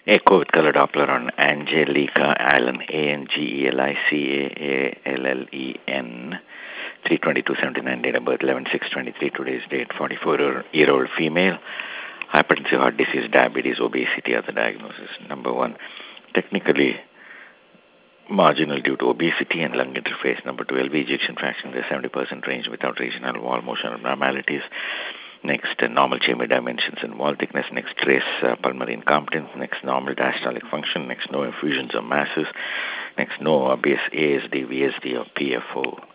Echo with color Doppler on Angelica Allen, Angelica Allen, 32279, date of birth 11/6/23, today's date, 44-year-old female. Hypertensive, heart disease, diabetes, obesity are the diagnosis. Number one, technically marginal due to obesity and lung interface. Number two, LV ejection fraction in the 70% range without regional wall motion abnormalities. Next, normal chamber dimensions and wall thickness. Next, trace pulmonary incompetence. Next, normal diastolic function. Next, no effusions or masses. Next, no ASD, VSD or PFO.